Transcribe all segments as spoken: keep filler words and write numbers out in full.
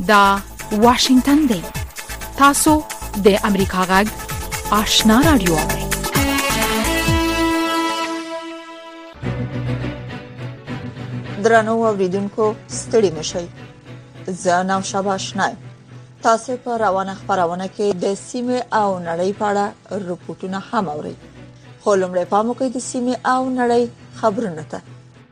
دا واشنگتن دی. تاسو د امریکا غږ آشنا رادیو اورئ. درنو اوریدونکو ستړي مشئ. زه نام شابه آشنا. تاسو په روانه خبرونه کې د سیمه او نړۍ په اړه رپورټونه هم اورئ. خو لومړی پام وکړئ د سیمه او نړۍ خبرونه ته.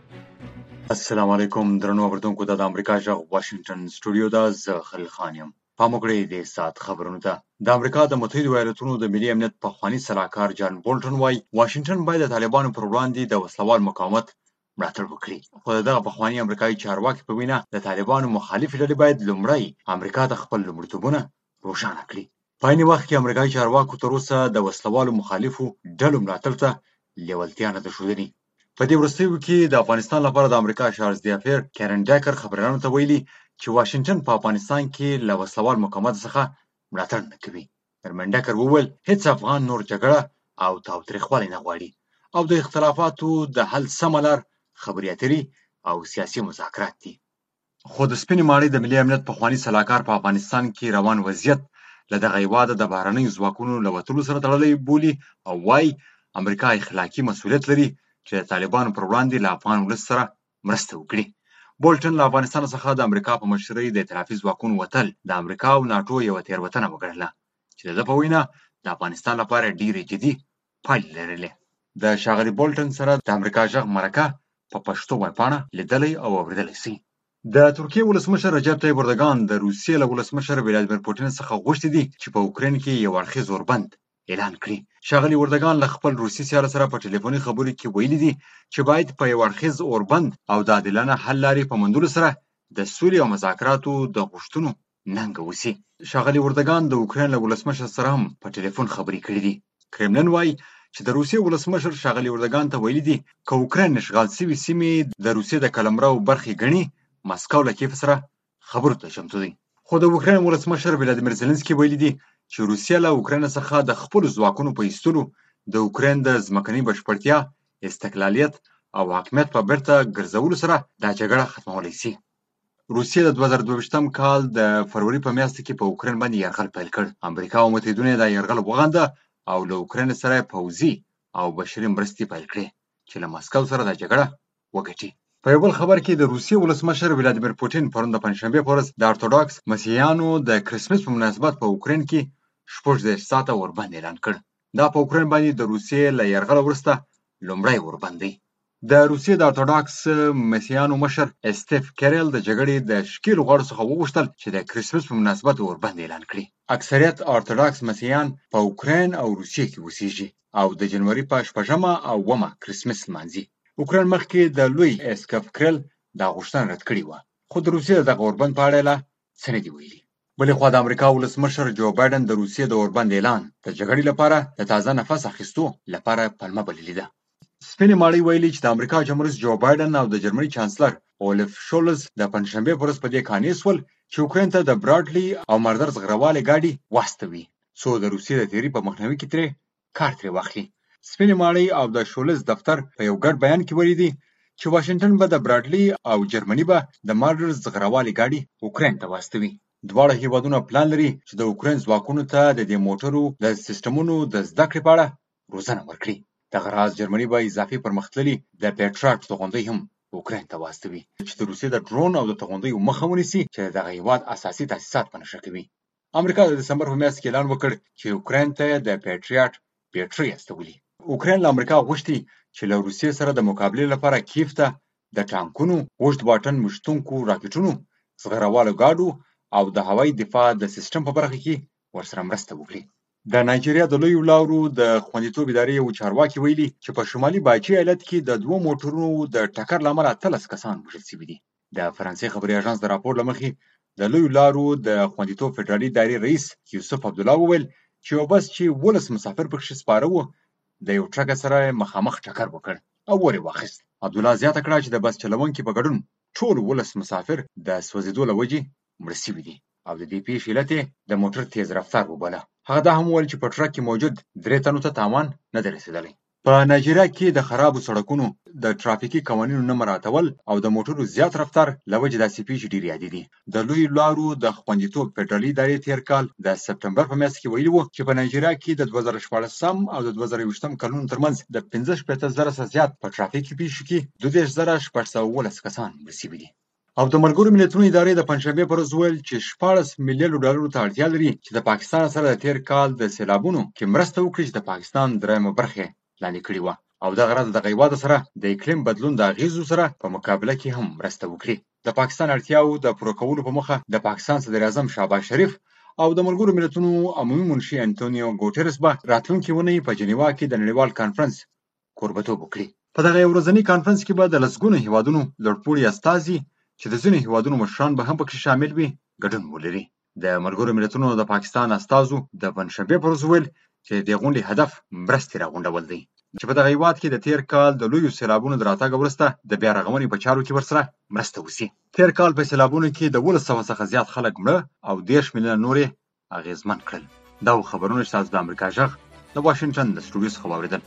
السلام علیکم درنو اوریدونکو، د امریکا غږ واشنگټن سټوډیو دا زه خلیل خان یم. پام وکړئ د سات خبرونو ته. د امریکا د متحده ایالاتونو د ملي امنیت پخوانی سلاکار جان بولټن وايي واشنگټن باید د طالبانو پر وړاندې د وسلوال مقاومت ملاتړ وکړي. خو دغه پخوانی امریکایي چارواکي په وینا د طالبانو مخالف ډلې باید لومړی امریکا ته خپل لومړیتوبونه روښانه کړي. په عین وخت کې امریکایي چارواکو تر اوسه د وسلوالو مخالفو ډلو ملاتړ ته لیوالتیا نه ده ښودلې. په دې وروستیو کې د افغانستان لپاره د امریکا شارز دیافیر کیرن ډاکر خبريالانو ته ویلي چې واشنگټن په افغانستان کې له وسلوال مقاومت څخه ملاتړ نه کوي. کیرن ډاکر وویل هیڅ افغان نور جګړه او تاوتریخوالی نه غواړي او د اختلافاتو د حل سمه لار خبرې اترې او سیاسي مذاکرات دي. خو د سپینې ماڼۍ د ملي امنیت پخوانی سلاکار په افغانستان کې روان وضعیت له دغه هیواده د بهرنیو ځواکونو له وتلو سره تړلی بولي او وايي امریکا اخلاقي مسؤلیت لري چې د طالبانو پر وړاندې له افغان ولس سره مرسته وکړي. بولټن له افغانستان څخه د امریکا په مشرۍ د ائتلافي ځواکونو وتل د امریکا او ناټو یوه تېروتنه وګڼله چې د ده په وینا د افغانستان لپاره ډېرې جدي پایلې لرلې. د ښاغلي بولټن سره د امریکا غږ مرکه په پښتو ویبپاڼه لیدلی او اورېدلی شئ. د ترکیې ولسمشر رجب طیب اردوګان د روسیې له ولسمشر ولادیمیر پوټین څخه غوښتي دي چې په اوکراین کې یو اړخیز اوربند اعلان کړي. ښاغلي اردوګان له خپل روسي سیال سره په ټلیفوني خبرو کې ویلي دي چې باید په یو اړخیز اوربند او د عادلانه حل لارې په موندلو سره د سولې او مذاکراتو د غوښتنو ننګه وشي. ښاغلي اردوګان د اوکراین له ولسمشر سره هم په ټلیفون خبرې کړې دي. کرملن وایي چې د روسیې ولسمشر ښاغلي اردوګان ته ویلي دي که اوکراین اشغال شوي سیمې د روسیې د قلمرو برخې ګڼي مسکو له کیف سره خبرو ته چمتو دی. خو د اوکراین ولسمشر ولادیمیر زلنسکي ویلي دي چې روسیه له اوکراین څخه د خپلو ځواکونو په ایستلو د اوکراین د ځمکنۍ بشپړتیا، استقلالیت او حاکمیت په بیرته ګرځولو سره دا جګړه ختمولی شي. روسیې د دوه زره دوه ویشتم کال د فروری په میاشت کې په اوکراین باندې یرغل پیل کړ. امریکا او متحدینو یې دا یرغل وغنده او له اوکراین سره پوځي او بشري مرستې پیل کړې چې له مسکو سره دا جګړه وګټي. په یو بل خبر کې د روسیې ولسمشر ولادیمیر پوټین پرون د پنجشنبې په ورځ د ارتوډاکس مسیحیانو د کرسمس په مناسبت په اوکراین کې شپږ دېرش ساعته اوربند اعلان کړ. دا په اوکراین باندې د روسیې له یرغله وروسته لومړی اوربند دی. د روسیې د ارتوډاکس مسیحیانو مشر استیف کیریل د جګړې د ښکېلو غاړو څخه وغوښتل چې د کرسمس په مناسبت اوربند اعلان کړي. اکثریت ارتوډاکس مسیحیان په اوکراین او روسیې کې اوسېږي او د جنوري په شپږمه او اوومه کرسمس لمانځي. اوکراین مخکې د لوی اسکف کریل دا غوښتنه رد کړې وه، خو د روسیې د دغه اوربند په اړه یې لا څه نه دي ویلي. بلې خوا د امریکا ولسمشر جو بایډن د روسیې د اوربند اعلان د جګړې لپاره د تازه نفس اخیستو لپاره پلمه بللې ده. سپینې ماڼۍ ویلي چې د امریکا جمهورریس جو بایډن او د جرمني چانسلر اولف شولز د پنجشنبې په ورځ په دې قانع شول چې اوکراین ته د براډلي او مردر زغروالې ګاډي واستوي څو د روسیې د تیري په مخنیوي کې ترې کار ترې واخلي. سپینې ماڼۍ او د شولز دفتر په یو ګډ بیان کې ویلي دي چې واشنګټن به د براډلي او جرمني به د مارډر زغروالې ګاډي اوکراین ته واستوي. دواړه هیوادونه پلان لري چې د اوکراین ځواکونو ته د دې موټرو د سیسټمونو د زده کړې په اړه روزنه ورکړي. دغه راز جرمني به اضافي پرمختللي د پیټراټ توغندۍ هم اوکراین ته واستوي چې د روسیې د ډرون او د توغندیو مخه ونیسي چې دغه هیواد اساسي تاسیسات په نښه کوي. امریکا د دسمبر په میاشت کې اعلان وکړ چې اوکراین ته د پیټریاټ بیټرۍ استولي. اوکراین له امریکا غوښتي چې له روسیې سره د مقابلې لپاره کیف ته د ټانکونو، اوږد واټن ویشتونکو راکټونو، زغروالو ګاډو او د هوایي دفاع د سیسټم په برخه کې ورسره مرسته وکړي. د نایجیریا د لویو لارو د خوندیتوب ادارې یو چارواکي ویلي چې په شمالي باچي ایالت کې د دوه موټرونو د ټکر له امله اتلس کسان وژل شوي دي. د فرانسې خبري اژانس د راپور له مخې د لویو لارو د خوندیتوب فدرالي ادارې رئیس یوسف عبدالله وویل چې یو بس چې ولس مسافر پکښې سپاره وو د یو ټرک سره مخامخ ټکر وکړ او ور یې واخیست. عبدالله زیاته کړه چې د بس چلوونکي په ګډون ټول ولس مسافر د سوځېدو له وجې مړه شوي دي او د دې پیښې علت یې د موټر تیز رفتار وباله. هغه دا هم وویل چې په ټرک کې موجود درې تنو ته تاوان نه دی رسېدلی. په نایجیریا کې د خرابو سړکونو د ترافیکي قوانینو نه مراعاتول او د موټرو زیات رفتار له وجې داسې پیښې ډېرې عادي دي. د لویو لارو د خوندیتوب فدرالي ادارې تېر کال د سپتمبر په میاشت کې ویلي وو چې په نایجیریا کې د دوه زره شپاړسم او د دوه زره یوویشتم کلونو ترمنځ د پنځه شپېته زره څخه زیات په ترافیکي پیښو کې دوه دېرش زره شپږ سوه اوولس کسان مړه شوي دي. او د ملګرو ملتونو ادارې د پنجشنبې پر ورځ وویل چې شپاړس میلیونو ډالرو ته اړتیا لري چې د پاکستان سره د تېر کال د سیلابونو کې مرسته وکړي چې د پاکستان دریمه برخه لاندې کړې وه او دغه راز دغه هېواد سره د اقلیم بدلون د اغېزو سره په مقابله کې هم مرسته وکړي. د پاکستان اړتیاو د پوره کولو په موخه د پاکستان صدر اعظم شهباز شریف او د ملګرو ملتونو عمومي منشي انټونیو ګوټرس به راتلونکې اونۍ په جنیوا کې د نړیوال کانفرنس کوربهتوب وکړي. په دغه ورځني کانفرنس کې به د لسګونو هېوادونو لوړپوړي استازي چې د ځینو هېوادونو مشران به هم پکې شامل وي ګډون ولري. د ملګرو ملتونو د پاکستان استازو د پنجشنبې پر ورځ وویل چې د غونډې هدف مرستې راغونډول دی چې په دغه هېواد کې د تېر کال د لویو سیلابونو د راتګ وروسته د بیا رغونې په چارو کې ورسره مرسته وشي. تېر کال په سیلابونو کې د اوولس سوه څخه زیات خلک مړه او دېرش میلیونه نور یې اغېزمن کړل. دا خبرونه چې تاسو د امریکا غږ د واشنګټن د سټوډیو څخه واورېدل.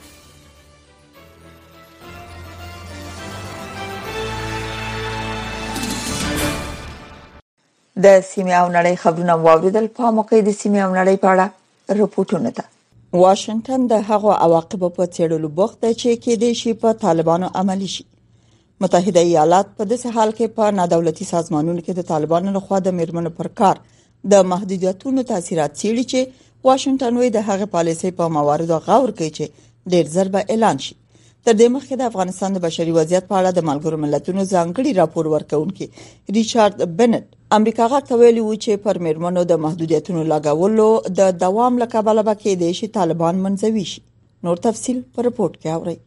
د سیمې او نړۍ خبرونه واوریدل. په موقع د سیمې او نړۍ په اړه رپورټونه ده. واشنگټن د هغو عواقبو په څېړلو بوخت دی چې کېدای شي په طالبانو عملی شي. متحده ایالات په داسې حال کې په نادولتي سازمانونو کې د طالبانو لخوا د میرمنو پر کار د محدودیتونو تاثیرات څېړي چې واشنگټن وایي د هغه پالیسۍ په مواردو غور کوي چې ډېر ژر به اعلان شي. تر دې مخکې د افغانستان د بشري وضعیت په اړه د ملګرو ملتونو ځانګړي راپور ورکونکي ریچارډ بنټ امریکا غاک ته ویلي و چې پر میرمنو د محدودیتونو لګولو د دوام له کبله به کېدای شي طالبان منځوي شي. نور تفصیل په رپورټ کې اورئ.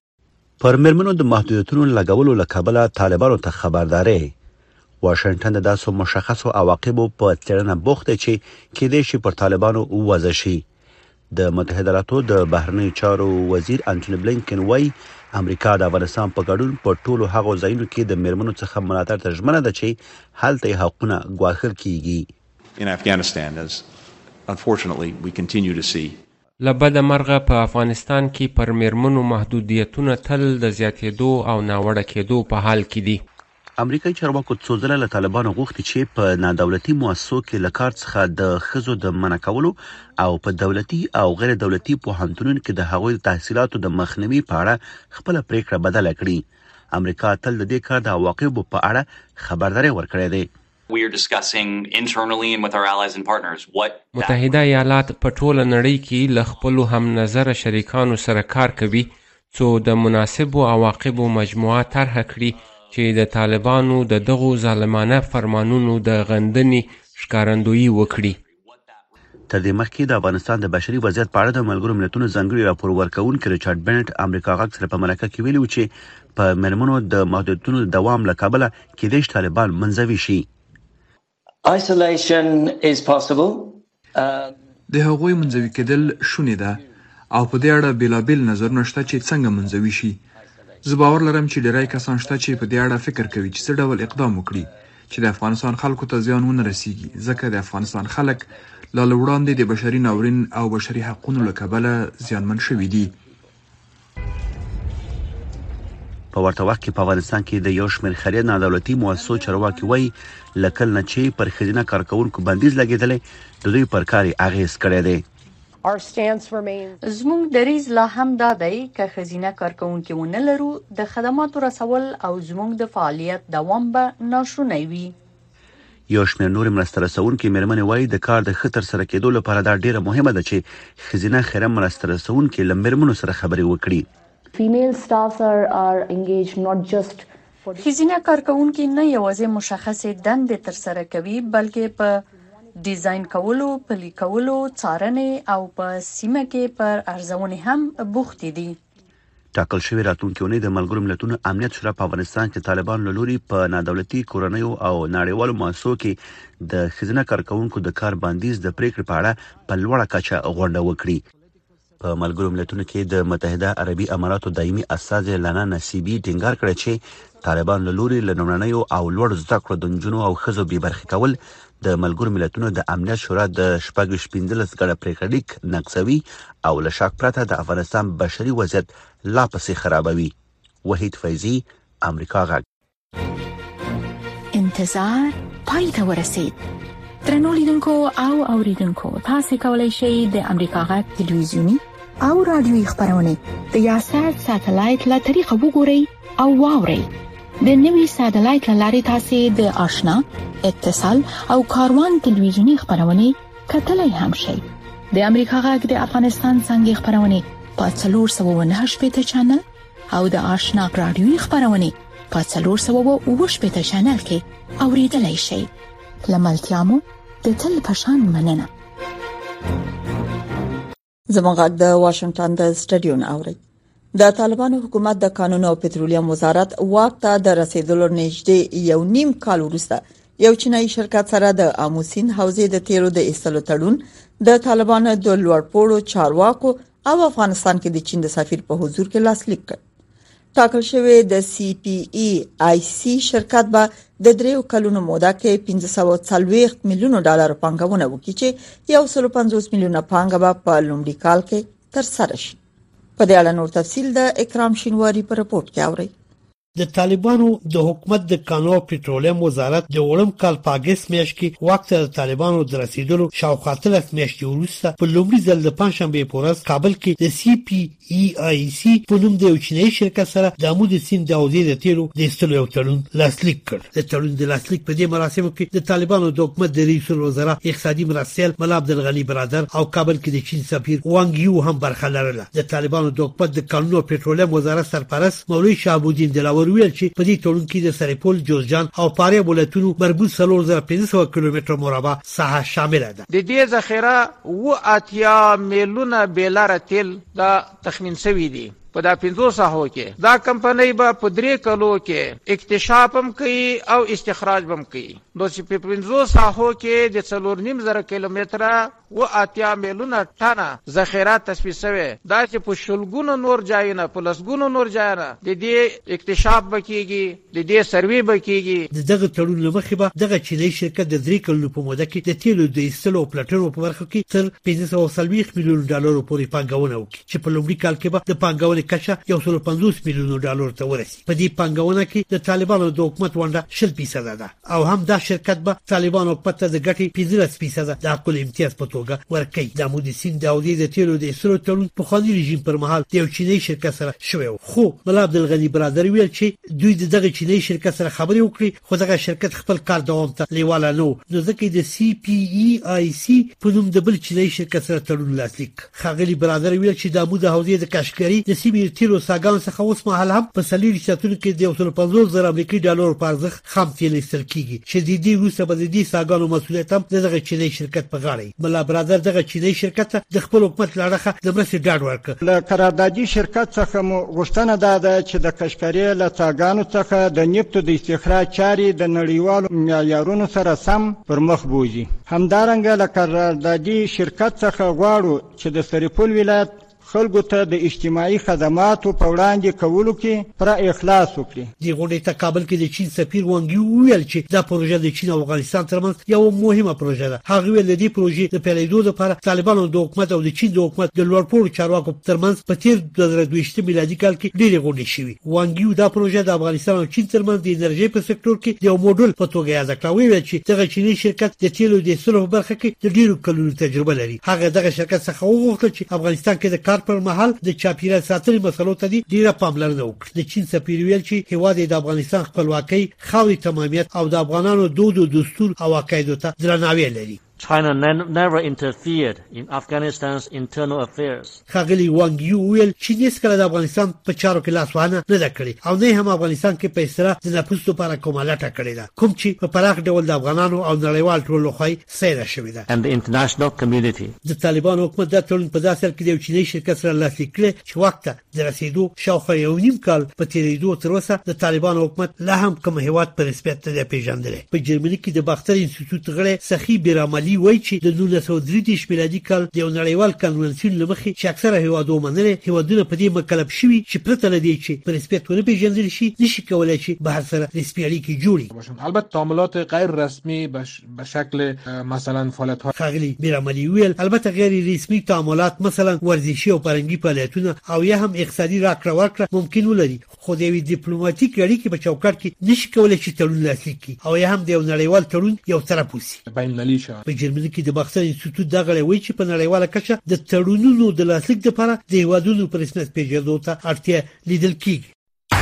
پر میرمنو د محدودیتونو لګولو له کبله طالبانو ته خبرداري. واشنگټن د داسو مشخصو عواقبو په څېړنه بوخت دی چې کېدای شي پر طالبانو ووځي شي. د متحده ایالاتو د بهرنیو چارو وزیر انټونی بلینکن وايي امریکا د افغانستان په ګډون په ټولو هغو ځایونو کې د میرمنو څخه ملاتړ ته ژمنه ده چې هلته یې حقونه ګواښل کیږي. In Afghanistan, as unfortunately we continue to see. لبد مرغه په افغانستان کې پر میرمنو محدودیتونه تل د زیاتېدو او ناوړه کېدو په حال کې دي. امریکایي چارواکو څو ځله له طالبانو غوښتي چې په نادولتي مؤسسو کې له کار څخه د ښځو د منع کولو او په دولتي او غیر دولتي پوهنتونونو کې د هغوی د تحصیلاتو د مخنیوي په اړه خپله پریکړه بدله کړي. امریکا تل د دې کار د عواقبو په اړه خبرداری ورکړی دی. We are discussing internally and with our allies and partners what متحده ایالات په ټوله نړۍ کې له خپلو هم نظر شریکانو سره کار کوي څو د مناسبو عواقبو مجموعه طرح کړي چې د طالبانو د دغو ظالمانه فرمانونو د غندنې ښکارندویي وکړي. تر دې مخکې د افغانستان د بشري وضعیت په اړه د ملګرو ملتونو ځانګړي راپور ورکوونکي ریچارډ بنټ امریکا غږ سره په مرکه کې ویلي و چې په میرمنو د محدودیتونو د دوام له کبله کېدای شي طالبان منځوي شي. Isolation is possible. د هغوی منځوي کېدل شونې ده او په دې اړه بېلابېل نظرونه شته چې څنګه منځوي شي. زه باور لرم چې ډېری کسان شته چې په دې اړه فکر کوي چې څه ډول اقدام وکړي چې د افغانستان خلکو ته زیان ونه رسیږي ځکه د افغانستان خلک لا له وړاندې د بشري ناورین او بشري حقونو له کبله زیانمن شوي دي. په ورته وخت کې په افغانستان کې د یو شمېر خیریه نادولتي مؤسسو چارواکي وایي له کله نه چې پر ښځینه کارکوونکو بندیز لګېدلی د دوی پر کار یې اغېز کړی دی. زموږ دریځ لا هم دا دی که ښځینه کارکوونکي ونه لرو د خدماتو رسول او زموږ د فعالیت دوام به ناشونی وي. یو شمېر نورې مرسته رسوونکي میرمنې وایي د کار د ښه ترسره کېدو لپاره دا ډېره مهمه ده چې ښځینه خیریه مرسته رسوونکي له میرمنو سره خبرې وکړي. ښځینه کارکوونکي نه یوازې مشخصې دندې ترسره کوي بلکې په ډیزاین کولو، پلي کولو، څارنې او په سیمه کې پر ارزونې هم بوختې دي. ټاکل شوې راتلونکې اونۍ د ملګرو ملتونو امنیت شورا په افغانستان کې طالبان له لوري په نادولتي کورنیو او نړیوالو مؤسسو کې د ښځینه کارکوونکو د کار بندیز د پریکړې په اړه په لوړه کچه غونډه وکړي. په ملګرو ملتونو کې د متحده عربي اماراتو دایمي استازي لانا نصیبی ټینګار کړی چې طالبان له لوري له لومړنیو او لوړ زده کړو د نجونو او ښځو بې برخې کول د ملګرو ملتونو د امنیت شورا د شپږ پنځلس ګډه پریکړه لیک نقضوي او له شک پرته د افغانستان بشري وضعیت لا پسې خرابوي. وحید فیضی، امریکا غږ. انتظار پای ته ورسید. درنو لیدونکو او اوریدونکو، تاسو کولی شئ د امریکا غږ تلویزیونی او رادیوي خبرونه د یاسات ساتلایت له طریقه وګورئ او واورئ. د نوي ساتلایت لارې تاسو د آشنا، اتصال او کاروان تلویزیونی خبرونه کتلای هم شئ. د امریکا غږ د افغانستان څنګه خبرونه په څلور سوه و نهه شپږ چنل او د آشنا رادیوي خبرونه په څلور سوه و اووه شپږ چنل کې اوریدلای شئ. لملتیامو د تل پشان مننه. زموږ د واشنگټن د سټډیو اوري. د طالبانو حکومت د قانون او پټرولیم وزارت واک ته د رسیدلو نږدې یو نیم کال وروسته یو چینایي شرکت سره د اموسین حوزې د تیرو د ایستلو تړون د طالبانو د لوړپوړو چارواکو او افغانستان کې د چین د سفیر په حضور کې لاسلیک کړ. ټاکل شوی د سی پی ای آی سی شرکت به د دریو کلونو موده کې پنځه سوه څلوېښت میلیونه ډالر پانګونه وکړي چې یو سل پنځوس میلیونه پانګه به په لومړي کال کې ترسره شي. په دې اړه نور تفصیل د اکرام شینواری په رپورت کې اورئ. د طالبانو د حکومت د قانون او پټرولیم وزارت د وړم کال په اگست میاشت کې وخت د طالبانو د رسیدلو شاوخوا اتلس میاشتې وروسته په لومړي ځل د پنځشنبه په ورځ کابل کې د سی پی ای آی سی په نوم د یو چینایي شرکت سره د عمود سیند د حوزې د تیلو د ایستلو یو تړون لاسلیک کړ. د تړون د لاسلیک په دې مراسمو کې د طالبانو د حکومت د رئیس الوزرا اقتصادي مرستیال ملا عبدالغني برادر او کابل کې د چین سفیر وانګ یو هم برخه لرله. د طالبانو د حکومت د قانون او پټرولیم وزارت سرپرست مولوي شهابالدین دلاور ویل چې په دې تړون کې د سرپل، جوزجان او پاره ولایتونو مربوط څلور زره پنځه سوه کیلومتره مربع ساحه شامل ده. د دې ذخیره و اتیا میلیونه بیلاره تیل دا تخمین شوی دی. په دا پنځو ساحو کې دا کمپنۍ به په درې کلو کې اکتشاف هم کوي او استخراج هم کوي. نو چې په پنځو ساحو کې د څلور نیم زره کیلومتره و اتیا میلیونه ټنه ذخیره تثبیت شوی. دا چې په شلګونو نور ځایونه په لسګونو نور ځایونه د دې اکتشاف بکیږي، د دې سروې بکیږي. د دغه تړون لمخې به دغه چینایي شرکت د درې کلونو په موده کې د تیلو د ایستلو او پلټنو په برخه کې تر پنځه سوه څلوېښت میلیونه ډالرو پورې پانګونه وکړي چې په لومړي کال کې به د پانګونې کچه یو سل پنځوس میلیونه ډالر ته ورسي. په دې پانګونه کې د طالبانو د حکومت ونډه شل فیصد ده او هم دا شرکت به طالبانو حکومت ته د ګټې پنځلس فیصد د حقوق امتیاز په توګه ورکړي. د عمود سیند د حوزې د تیلو د ایستلو تړون په خواني رژیم پر مهال د یو چینایي شرکت سره شوی و. خو ملا عبدالغني برادر ویل چې دوی د دغه چینایي شرکت سره خبرې وکړي خو دغه شرکت خپل کار دوام ته لیواله نو نو ځکه د سی پی ای آی سی په نوم د بل چینایي شرکت سره تړون لاسلیک. خاغلی برادر ویل چې د عمود حوزې د کشکری د سیمې تیلو ساګان څخه اوس مهال هم په سلیری شتونو کې د یو سل پنځوس زره امریکایي ډالر په ارزښت خام تیل ایستل کیږي چې د دې وروسته به د دې ساګانو مسؤلیت هم دغه چینایي شرکت په غاړه. ملا برادر دغه چینایي شرکت د خپل حکومت لړخه د مرستې ډاډ ورکړ. له قراردادي شرکت څخه مو غوښتنه ده چې د کشکری له ساګانو څخه د نفتو د استخراج چارې د نړیوالو معیارونو سره سم پر مخ بوځي. همدارنګه له قراردادي شرکت څخه غواړو چې د سرپل ولایت خلکو ته د اجتماعي خدماتو په وړاندې کولو کې پر اخلاص وکړي. د غونډې ته کابل کې د چین سفیر وانګ یو ویل چې دا پروژه د چین او افغانستان ترمنځ یو مهمه پروژه ده. هغه ویل د دې پروژې د پیلېدو لپاره طالبانو د حکومت او د چین د حکومت د لوړپوړو چارواکو ترمنځ په تیر دوه زره دوه میلادي کال کې ډېرې غونډې شوې. وانګ یو دا پروژه د افغانستان او چین ترمنځ د انرژي په سکتور کې یو موډل په توګه یاد کړ. ویل چې دغه چینی شرکت د تیلو د ایستلو په برخه کې د ډېرو کلونو تجربه لري. هغه دغه شرکت څخه وغوښتل چې افغانستان کې د کار پر مهال د چاپیریال ساتنې مسلو ته ډیره پاملرنه وکړي. د چین سفیر ویل چې هیواد د افغانستان خپلواکۍ، خاورې تمامیت او د افغانانو دود او دستور او عقایدو ته درناوی لري. China never interfered in Afghanistan's internal affairs. خاغلی وانګ یو ویل چې هیڅکله د افغانستان په چارو کې لاس وانه نه کړی او نه هم افغانستان کې په اصطلاح د نفوذ لپاره کومه لټه کړې ده کوم چې په پراخ ډول د افغانانو او نړیوال ټولو لخوا سیره شوې ده. And the international community. د طالبانو حکومت د تړون په داسې حال کې د یو چینایي شرکت سره لاسلیک کړی چې وخت د رسیدو شاوخوا یو نیم کال په تیریدو تر اوسه د طالبانو حکومت لا هم کوم هیواد په رسمیت نه پیژندل. په جرمني کې د باختر انسټیټیوټ غړي سخی بیراملی مالي وایي چې د نولس سوه درې دېرش میلادي کال د یو نړیوال کنونسیون له مخې چې اکثره هیوادو منلې هیوادونه په دې مکلف شوي چې پرته له دې چې په رسمیت ونه پیژندل شي نشي کولای چې بهر سره رسمي اړیکې جوړي. البته تعاملات غیر رسمی به شکل مثلا فعالیت ها خاغلی بیراملی ویل البته غیر رسمي تعاملات مثلا ورزشي او فرهنګي فعالیتونه او یا هم اقتصادي راکړه ورکړه ممکن ولري خو د یوې ډیپلوماټیک اړیکې په چوکاټ کې نشي کولای چې تړون لاسلیک کړي او یا هم د یو نړیوال تړون یو طرف وسی. بین المللي شاه په جرمني کې د باختر انسټیټیوټ دا غړی وایي چې په نړیواله کچه د تړونونو د لاسلیک لپاره د هیوادونو په رسمیت پیژندلو ته اړتیا لیدل کیږي.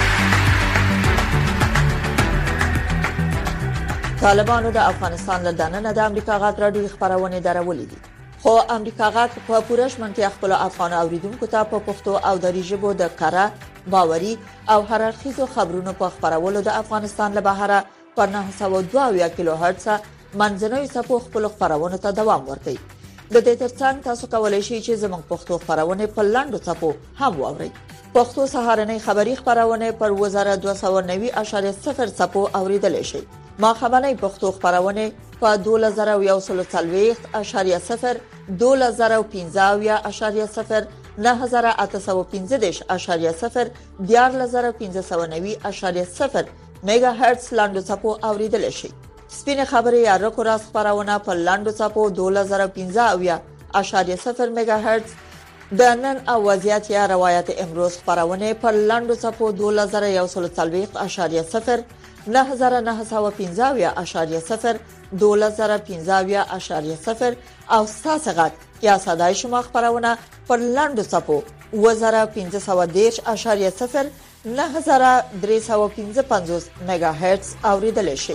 طالبانو د افغانستان له دننه د امریکا غږ راډیو خبرونه درولې دي خو امریکا غږ په پوره شمنتیا خپل افغان اوریدونکو ته په پښتو او دری ژبه د کاره باوري او هر اړخیزو خبرونو په خبرولو د افغانستان له بهره په نهه سوه دوه اویا کیلو هرتز منځنوي څپو خپل خبرونه ته دوام ورکړي. د دې ترڅنګ تاسو کولی شئ چې زموږ پښتو خبرونه په لاندو څپو هم واورئ. پښتو سهارنۍ خبری خبرونه پر وزاره دوه سوه نوي اعشاریه صفر څپو اوریدل شي. ما خبرنۍ پښتو خبرونه په دوه زره یو سل څلوېښت اعشاریه صفر دوه زره پنځه اویا اعشاریه صفر نه زره اته سوه پنځه دېرش اعشاریه صفر دیارلس زره پنځه سوه نوي اعشاریه صفر میگا هرتز لاندو څپو اوریدل شي. سپینه خبري یا رکو راس خبرونه په لاندو څپو دوه زره پنځه اویا اعشاریه صفر میگا هرتز د نن او وضعیت یا روایت امروز خبرونه په لاندو څپو دوه زره یو سل څلوېښت اعشاریه صفر نه زره نه سوه پنځه اویا اعشاریه صفر دوه زره پنځه اویا اعشاریه صفر او ستاسو غږ یا صداي شما خبرونه پر لاندو څپو اوه زره پنځه سوه دېرش اعشاریه صفر نه زره درې سوه پنځه پنځوس میگا هرتز اوریدل شي.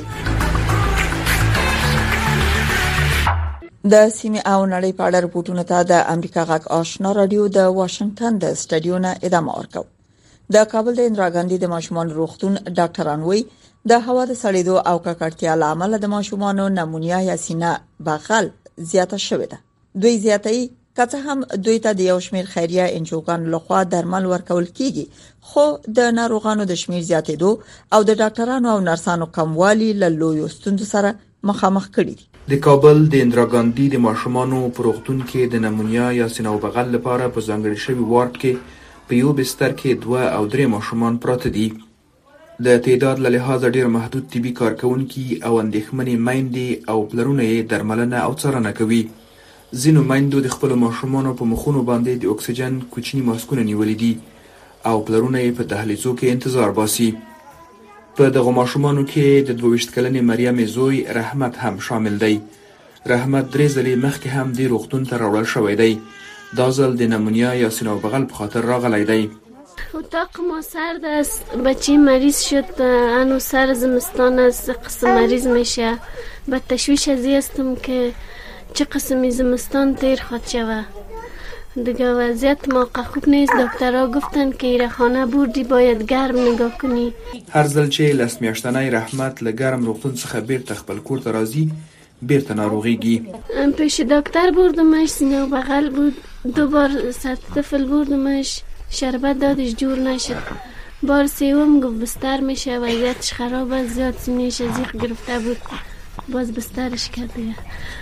د سیمه او نړۍ په اړه رپورټونه ته د امریکا غږ آشنا رادیو د واشنگټن د سټډیو نه ادامه ورکوي. د کابل د اندرا ګاندي د ماشومان روغتون ډاکټران وایي د هوا د سړېدو او ککړتیا له امله د ماشومانو نمونیا یا سینه بغل زیاته شوې ده. دوی زیاتې کته هم دوی ته د یو شمېر خیریه انجوګانو لخوا درمل ورکول کیږي خو د ناروغانو د شمېر زیاتېدو او د ډاکټرانو او نرسانو کموالي له لویو ستونزو سره مخامخ کړي دي. د کابل د اندرا ګاندي د ماشومانو په روغتون کې د نمونیا یا سینه بغل لپاره په ځانګړي شوی وارډ کې په یو بستر کې دوه او درې ماشومان پراته دي. د تعداد له لحاظه ډیر محدود طبي کارکونکي او اندېښمنې میندې او پلرونه یې درملنه او څارنه کوي. ځینو میندو د خپلو ماشومانو په مخونو باندې د اکسیجن کوچني ماسکونه نیولي دي او پلرونه یې په دهلیزو کې انتظار باسي. په دغه ماشومانو کې د دوه ویشت کلنې مریم زوی رحمت هم شامل دی. رحمت درې ځلې مخکې هم د روغتون ته راوړل شوی دی. دا ځل د نمونیا یا سینه بغل په خاطر راغلی دی. اتاق ما سرد است، بچه مریض شد، هنوز سر زمستان است، قسم مریض میشه. به تشویش ازی هستم که چه قسمی زمستان تیر خود شوه. دیگه وضعیت موقع خوب نیست. دکترها گفتن که ایره خانه بردی باید گرم نگاه کنی. هر ځل چې لس میاشتنی رحمت له ګرم روغتون څخه بیرته خپل کور ته راځي بیرته ناروغیږي. پیش دکتر بردمش، سینه بغل بود، دو بار سطح طفل بردمش، شربت دادش جور نشد. بار سوم گفت بستر میشه، وضعیتش خرابه، زیاد سینه‌اش ازیق گرفته بود، باز بسترش کرده.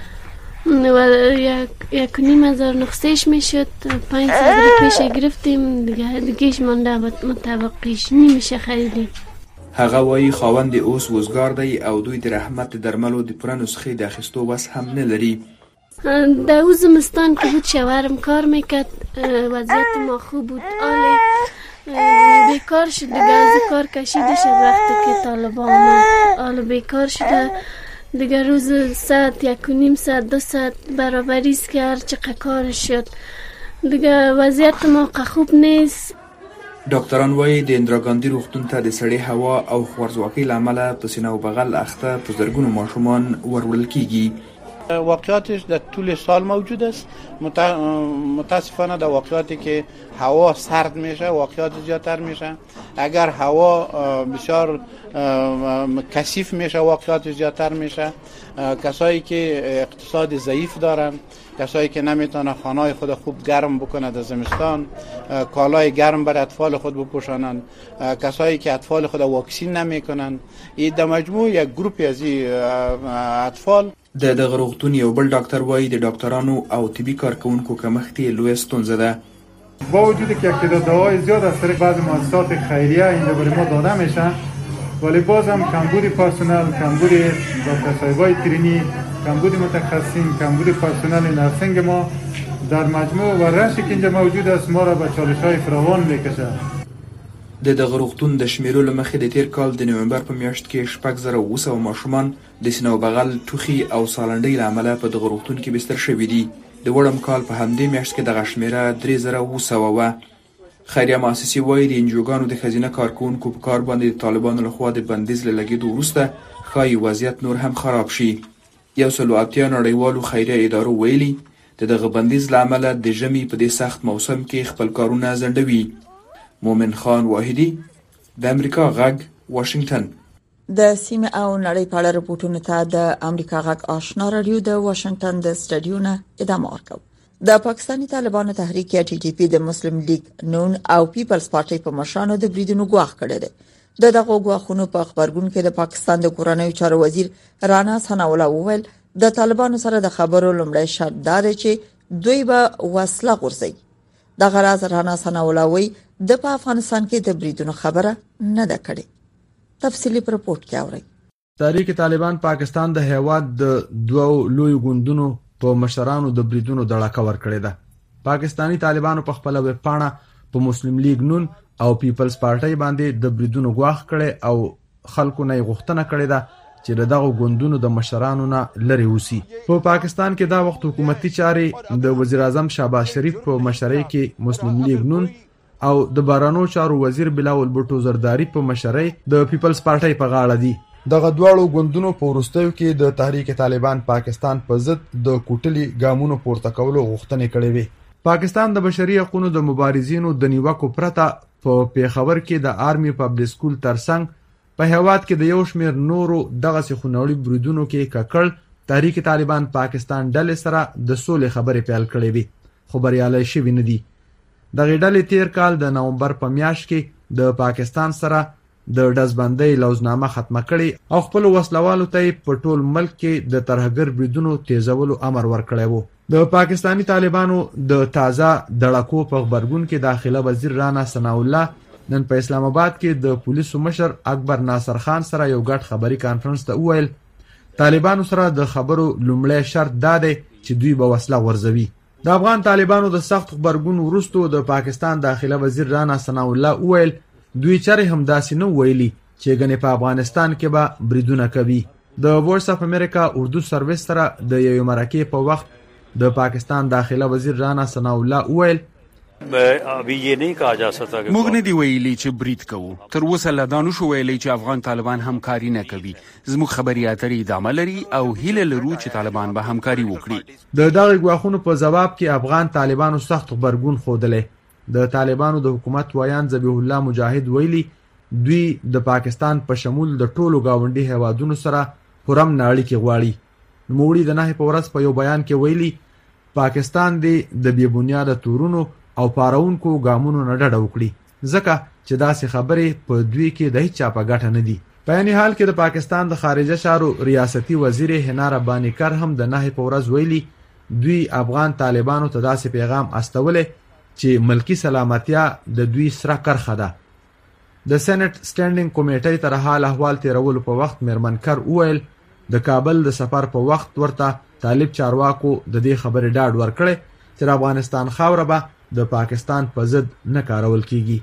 و یک یک نیم هزار نقصهش میشد، پنج صدر پیش گرفتیم دیگه دیگهش مانده متوقعش نمیشه خریدیم. هغه وایي خاوند اوس وزګار دی او دوی د رحمت درملو د پوره نسخې د اخیستو وس هم نه لري. در او زمستان که بود شوهرم کار میکرد، وضعیت ما خوب بود، آلی بیکار شد دیگه، از کار کشیده شد وقتی که طالبان آمد، آلی بیکار شده دیگه. روز ساعت یک و نیم ساعت دو ساعت برابریست که هر چقدر کارش شد دیگه. وضعیت ما خوب نیست. ډاکټران وایي د اندرا ګاندي روغتون ته د سړې هوا او خوارځواکۍ له امله په سینه او بغل اخته په زرګونو ماشومان وروړل کیږي. واقعاتش در طول سال موجود است. متاسفانه در واقعاتی که هوا سرد میشه واقعات زیادتر میشه. اگر هوا بسیار کثیف میشه واقعات زیادتر میشه. کسایی که اقتصاد ضعیف دارن، کسایی که نمیتونه خانه‌های خود خوب گرم بکنه در زمستان، کالای گرم بر اطفال خود بپوشانند، کسایی که اطفال خود واکسین نمیکنن، این در مجموع یک گروپی از این اطفال د دغه روغتون یو بل ډاکټر وایي د ډاکټرانو او طبي کارکوونکو کمښت یې لویه ستونزه ده. با وجود که تعداد دعاهای زیاد از طریق بعضی مؤسسات خیریه اینجا برای ما داده میشن، ولی باز هم کمبود پرسنل، کمبود دکتر صاحبای ترینی، کمبود متخصصین، کمبود پرسنل نرسینگ ما در مجموع و رشی که اینجا موجود است ما را به چالش‌های فراوان میکشه. د دغه روغتون د شمیرو له مخې د تیر کال د نومبر په میاشت کې شپږ زره اوه سوه ماشومان د سینه او بغل، ټوخي او سالنډۍ له امله په دغه روغتون کې بستر شوي دي. د وړم کال په همدې میاشت کې دغه شمیره درې زره اوه سوه وه. خیریه مؤسسې وایي د انجوګانو د ښځینه کارکوونکو په کار باندې د طالبانو لخوا د بندیز له لګېدو وروسته ښایي وضعیت نور هم خراب شي. یو سل او اتیا نړیوالو خیریه ادارو ویلي د دغه بندیز له امله د ژمي په دې سخت موسم کې خپل کارونه ځنډوي. مومن خان واحدي، د امریکا غږ، واشنگټن. د سیمه او نړۍ په اړه رپورټونو ته د امریکا غږ آشنا رادیو د واشنگټن د سټډیو نه ادامه ورکوي. د پاکستاني طالبانو تحریک یا ټي ټي پی د مسلم لیگ نون او پیپلز پارټي په مشرانو د بریدونو غواخ کړی دی. د دغه غواخونو په خبرګون کې د پاکستان د کورنیو چارو وزیر رانا ثناء الله وویل د طالبانو سره د خبرو لومړی شرط دا دی چې دوی به وسله غورځي. د غراز رانا ثناء الله وی د په افغانستان کې د بریدونو خبره نه ده کړې. تفصیلی رپورټ کې اوري. تحریک طالبان پاکستان د هیواد د دوو لوی ګوندونو په مشرانو د بریدونو دړه کور کړې ده. پاکستانی طالبانو په خپل ویب پاڼه په مسلم لیگ نون او پیپلز پارټي باندې د بریدونو غواخ کړي او خلکو نه غوښتنه کړې ده چې دغه ګوندونو د مشرانو نه لري وسی. په پاکستان کې دا وخت حکومتي چارې د وزیر اعظم شهباز شریف په مشرۍ کې مسلم لیگ نون او د بارانو چارو وزیر بلاول بوټو زرداری په مشرۍ د پیپلز پارټي په غاړه دي. دغه دواړو ګوندونو په وروستیو کې د تحریک طالبان پاکستان په ضد د کوټلي ګامونو پورته کولو غوښتنې کړې وې. پاکستان د بشري حقوقو د مبارزینو د نیوکو پرته په پیښور کې د آرمي پبلک سکول ترڅنګ په هیواد کې د یو شمېر نورو دغه سخونړي بریدونو کې ککړ تحریک طالبان پاکستان ډلې سره د سولې خبرې پیل کړې وې، خو بریالي شوي نه دي. دغه ډلې تیر کال د نومبر په میاشت کې د پاکستان سره د ډزبندۍ لوزنامه ختمه کړې او خپل وسلوالو ته په ټول ملک کې د ترهګر بریدونو تیزولو امر ورکړی وو. د پاکستانی طالبانو د تازه دړکو په خبرګون کې داخله وزیر رانا ثناء الله نن په اسلام آباد کې د پولیسو مشر اکبر ناصر خان سره یو ګډ خبري کانفرنس ته وویل طالبانو سره د خبرو لومړی شرط دا دی چې دوی به وسله ورزوي. د افغان طالبانو د سخت خبرګون وروسته د پاکستان داخله وزیر رانا ثناء الله وویل دوی چره هم داسې نه ویلي چې ګنې په افغانستان کې به بریدونه کوي. د وایس اف امریکا اردو سرویس سره د یو مرکه په وخت د پاکستان داخله وزیر رانا ثناء الله وویل موږ نه دی ویلي چې برید کوو. تر اوسه لا دا نشو ویلي چې افغان طالبان همکاري نه کوي. زموږ خبري اترې ادامه لري او هیله لرو چې طالبان به همکاري وکړي. د دغه غواخونو په جواب کې افغان طالبانو سخت خبرګون خوده. د طالبانو د حکومت وایان ذبیح الله مجاهد ویلي دوی د پاکستان په شمول د ټولو گاونډي هیوادونو سره پرم ناړي کې غواړي. نوموړي د نه په ورځ په یو بیان کې ویلي پاکستان دی د بې بنیاده تورونو او پاراونکو ګامونو نه ډډه وکړي ځکه چې داسې خبرې په دوی کې د هیڅ چا په ګټه نه دي. په عین حال کې د پاکستان د خارجه چارو ریاستي وزیر حنا رباني کر هم د نه په ورځ ویلي دوی افغان طالبانو ته داسې پیغام استولې چې ملکی سلامتیا د دوی سره کرخه ده. د سېنات سټانډینګ کمیټې تر حال احوال تیرولو په وخت میرمن کر وویل د کابل د سفر په وخت ورته طالب چارواکو د دې خبرې ډاډ ورکړي چې افغانستان خاوره به د پاکستان په ضد نه کارول کیږي.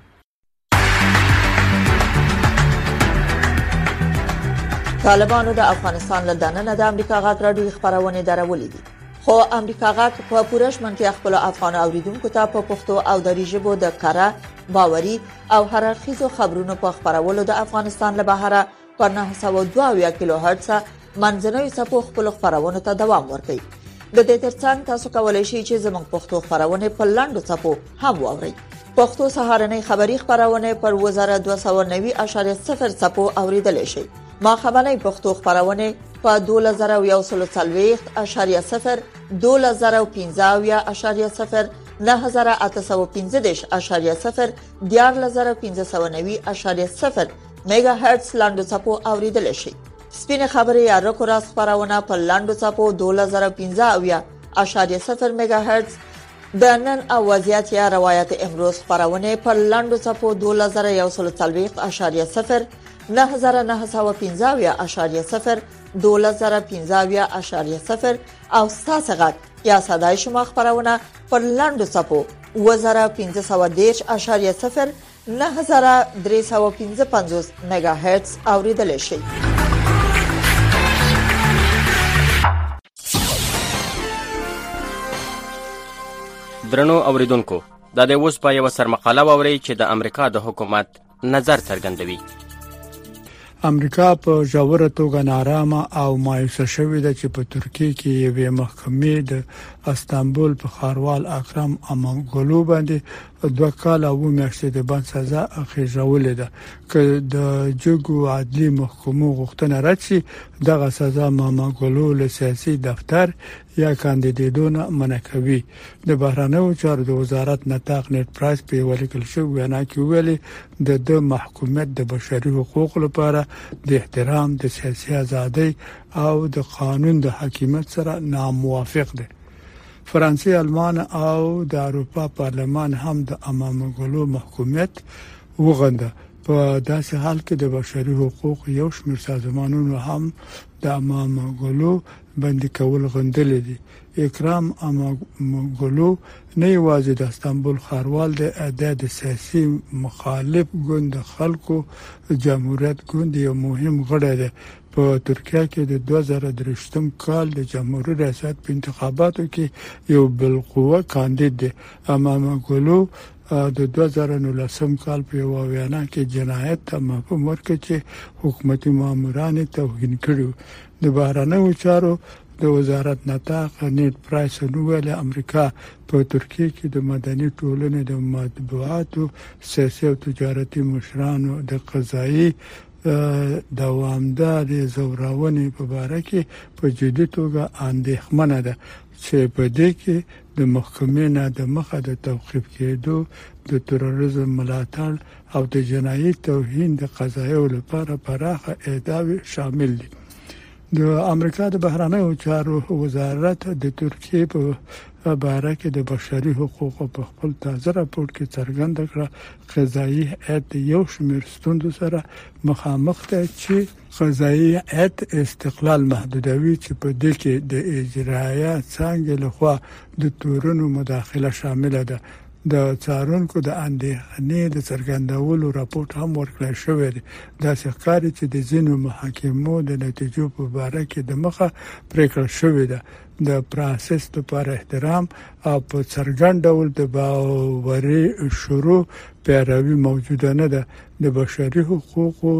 طالبانو د افغانستان له دننه د امریکا غږ راډیو خبرونه درولې دي، خو امریکا غږ په پوره شمنتیا خپل افغان اوریدونکو ته په پښتو او دری ژبه د کاره باوري او هررخیزو خبرونو په خبرولو د افغانستان له بهره پر نه سوه دوه اویا کیلو هرتز منځنوي څپو خپل خبرونه ته دوام ورکوي. د دې ترڅنګ تاسو کولای شئ چې زموږ پښتو خبرونه په لاندو څپو هم واورئ. پښتو سهارنۍ خبری خبرونه پر وزاره دوه سوه نوي اعشاریه صفر څپو اوریدل شي. ما خبرنۍ پښتو خبرونه په دوه زره یو سل څلوېښت اعشاریه صفر، دوه زره پنځه اویا اعشاریه صفر، نه زره اته سوه پنځه دېرش اعشاریه صفر، دیارلس زره پنځه سوه نوي اعشاریه صفر میگا هرتز لاندو څپو اوریدل شي. سپینې خبرې یا رکو راز خپرونه په لاندو څپو دوه زره پنځه اویا اشاریه صفر میگا هرتز د نن او وضعیت یا روایت امروز خپرونه په لاندو څپو دوه زره یو سل څلوېښت اشاریه صفر نه زره نه سوه پنځه اویا اشاریه صفر دوه زره پنځه اویا اشاریه صفر او ستاسو غږ یا صداي شما خپرونه په لاندو څپو اوه زره پنځه سوه دېرش اشاریه صفر نه زره درې سوه پنځه پنځوس میگا هرتز اوریدل شي. درنو اوریدونکو دا د اوس په یو سرمقاله ووري چې د امریکا د حکومت نظر څرګندوي. امریکا په ژوره توګه نارامه او مایوسه شوې ده چې په ترکیه کې یوې محکمې د استانبول په ښاروال اکرم امامګلو باندې دوه کال او میاشتې د بند سزا اخیژولې ده. که د جګو عدلي محکمو غوښتنه رد شي دغه سزا امامګلو له سیاسي دفتر یا کاندیدېدونه منع کوي. د بهرنیو چارو د وزارت نطاق نیټ پرایس په ولیکل شو وینا کې ویلي د د محکومیت د بشري حقوقو لپاره د احترام د سیاسي ازادۍ او د قانون د حاکمیت سره ناموافق دي. فرانسې، آلمان او د اروپا پارلمان هم د امامګلو محکومیت وغنده. په داسې حال کې د بشري حقوق یو شمېر سازمانونو هم د امامګلو بندي کول غندلې دي. اکرام امامګلو نه یوازې د استانبول ښاروال د د سیاسي مخالف ګوند خلکو جمهوریت ګوند یو مهم غړی دی. په ترکیه کې د دوه زره درې کال د جمهوریت ریاست په انتخاباتو کې یو بالقوه کاندید دی. امامګلو د دوه زره نولسم کال په یو وینا کې جنایت ته مفهوم ورکړ چې حکومتي ماموران توهین کړي. د بهرنیو چارو د وزارت نطاق نیټ پرایس ویلي امریکا په ترکیه کې د مدني ټولنې د مطبوعاتو سیاسي او تجارتي مشرانو د قضایي دوامدارې زورونې په باره کې په جدي توګه اندېښمنه ده چې په دې کې د محکمې نه د مخه د توقیف کېدو د تروریزم ملاتړ او د جنایي توهین د قضایو لپاره پراخه ادعاوې شامل دي. د امریکا د بهرنیو چارو وزارت د ترکیه په باره کې د بشري حقوقو په خپل تازه راپور کې څرګنده کړه قضایي هیئت یو شمېر ستونزو سره مخامخ دی چې قضایي هیئت استقلال محدودوي چې په دې کې د اجرایه څنګه لخوا د تورونو مداخله شامله ده. د څارونکو د اندېښنې د څرګندولو راپورټ هم ورکړل شوی دی. دا ښکاري چې د ځینو محاکمو د نتیجو په اړه کې د مخه پریکړه شوې ده. د پروسس لپاره احترام او په څرګند ډول د باوري شروع پیروي موجوده نه ده. د بشري حقوقو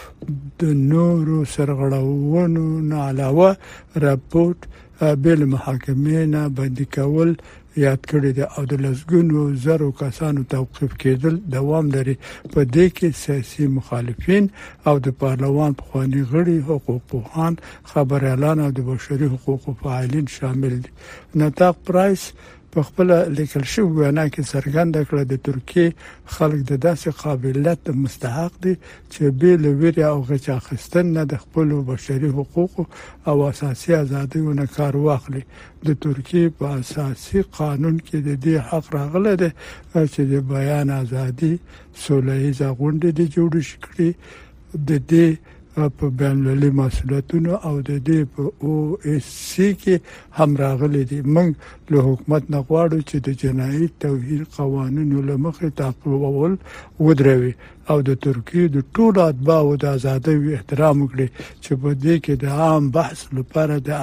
د نورو سرغړونو نه علاوه راپورټ بل محاکمې نه بندي کول یاد کړی دی او د لسګونو زرو کسانو توقیف کېدل دوام لري. په دې کې سیاسي مخالفین او د پارلمان پخوانی غړي، حقوق پوهان، خبريالان او د بشري حقوقو فعالین شامل دي. نطاق پرایس په خپل لیکل شوی وینا کې څرګنده کړه د ترکیه خلک د داسې قابلیت مستحق دي چې به لویری او غچ اخیستن نه د خپل بشري حقوقو او اساسي ازادیو نه کار واخلي. د ترکیه په اساسي قانون کې د دې حق راغلی دی چې د بیان ازادي، سوله ییزه غونډې د جوړ شي د دې په بین‌المللي مسؤلیتونو او د دې په او اس سي کې هم راغلي دي. موږ له حکومت نه غواړو چې د جنایي توهین قوانینو له مخې تعقیبول ودروي او د ترکیه د ټولو اتباعو د ازادۍ احترام وکړي چې په دې کې د عام بحث لپاره د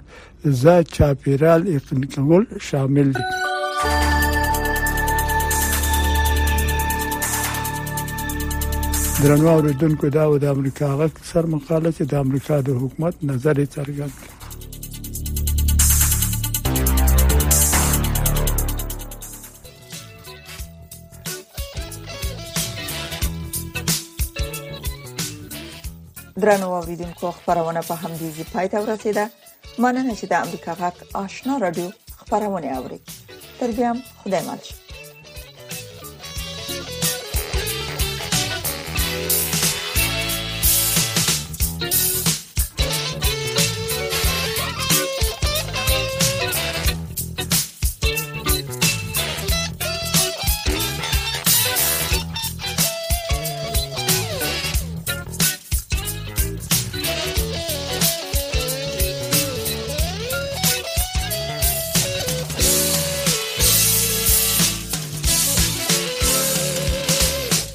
آزاد چاپیریال اقناع شامل دي. درنو اوریدونکو دا و د امریکا غږ سر مقاله چې د امریکا د حکومت نظر څرګند کړ. درنو اوریدونکو خبرونه په همدې ځای پای ته ورسیده. مننه چې د امریکا غږ آشنا رادیو خبرونه اوري. تر بیا خدای مل.